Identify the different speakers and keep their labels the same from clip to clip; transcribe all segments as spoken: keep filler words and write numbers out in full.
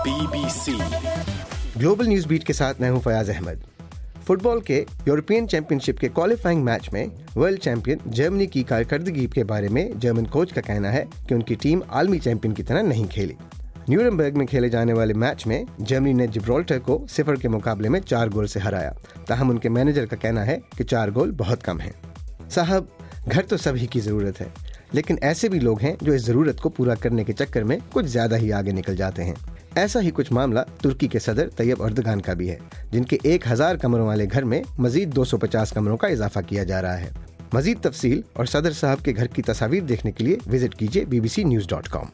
Speaker 1: BBC
Speaker 2: global news beat के साथ मैं हूं फयाज अहमद। फुटबॉल के यूरोपियन चैंपियनशिप के क्वालिफाइंग मैच में वर्ल्ड चैंपियन जर्मनी की कारकर्दगी के बारे में जर्मन कोच का कहना है कि उनकी टीम आलमी चैंपियन की तरह नहीं खेली। न्यूरमबर्ग में खेले जाने वाले मैच में जर्मनी ने जिब्राल्टर को सिफर के मुकाबले में चार गोल से हराया। ताहम उनके मैनेजर का कहना है कि चार गोल बहुत कम है। साहब, घर तो सभी की जरूरत है, लेकिन ऐसे भी लोग हैं जो इस जरूरत को पूरा करने के चक्कर में कुछ ज्यादा ही आगे निकल जाते हैं। ऐसा ही कुछ मामला तुर्की के सदर तैयब अर्दगान का भी है, जिनके एक हज़ार कमरों वाले घर में मजीद दो सौ पचास कमरों का इजाफा किया जा रहा है। मजीद तफसील और सदर साहब के घर की तस्वीर देखने के लिए विजिट कीजिए B B C news dot com.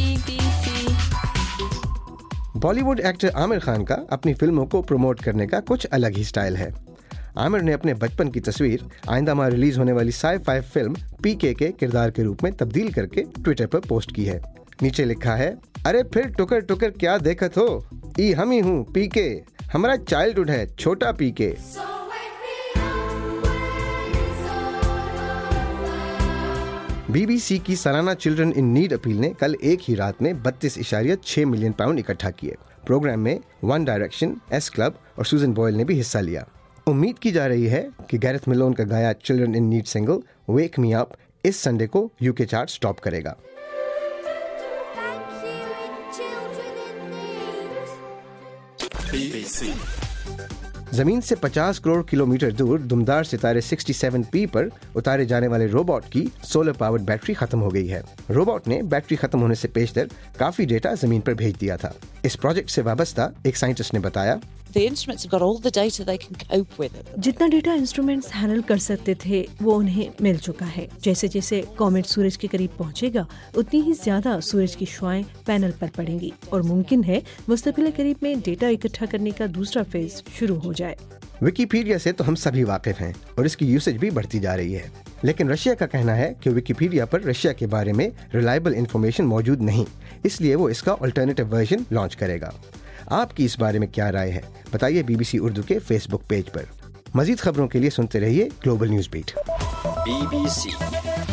Speaker 2: Bollywood actor Aamir Khan का अपनी फिल्मों को प्रमोट करने का कुछ अलग ही स्टाइल है। आमिर ने अपने बचपन की तस्वीर आइंदा माह रिलीज होने वाली साई फाई फिल्म पीके के किरदार के रूप में तब्दील करके ट्विटर पर पोस्ट की है। नीचे लिखा है, अरे फिर टुकर टुकर क्या देखत हो, ई हम ही हूँ पीके, हमारा चाइल्डहुड है छोटा पीके। बीबीसी की सालाना चिल्ड्रन इन नीड अपील ने कल एक ही रात में बत्तीस इशारिया छह मिलियन पाउंड इकट्ठा किए। प्रोग्राम में वन डायरेक्शन, एस क्लब और सूजन बॉयल ने भी हिस्सा लिया। उम्मीद की जा रही है कि गैरेथ मिलोन का गाया children in need single wake me up इस संडे को यूके चार्ट टॉप करेगा। जमीन से पचास करोड़ किलोमीटर दूर दुमदार सितारे सड़सठ पी पर उतारे जाने वाले रोबोट की सोलर पावर्ड बैटरी खत्म हो गई है। रोबोट ने बैटरी खत्म होने से पेशतर काफी डेटा जमीन पर भेज दिया था। इस प्रोजेक्ट से वाबस्ता एक साइंटिस्ट ने बताया,
Speaker 3: The instruments have got all the data they can cope with.
Speaker 4: जितना डेटा इंस्ट्रूमेंट्स हैंडल कर सकते थे वो उन्हें मिल चुका है। जैसे जैसे कॉमेट सूरज के करीब पहुंचेगा उतनी ही ज्यादा सूरज की शुआएं पैनल पर पड़ेंगी और मुमकिन है मुस्तकिल करीब में डेटा इकट्ठा करने का दूसरा फेज शुरू हो जाए।
Speaker 2: विकिपीडिया से तो हम सभी वाकिफ हैं और इसकी यूसेज भी बढ़ती जा रही है, लेकिन रशिया का कहना है कि विकिपीडिया पर रशिया के बारे में रिलायबल इंफॉर्मेशन मौजूद नहीं, इसलिए वो इसका अल्टरनेटिव वर्जन लॉन्च करेगा। आपकी इस बारे में क्या राय है, बताइए बीबीसी उर्दू के फेसबुक पेज पर। मजीद खबरों के लिए सुनते रहिए ग्लोबल न्यूज बीट।
Speaker 1: बीबीसी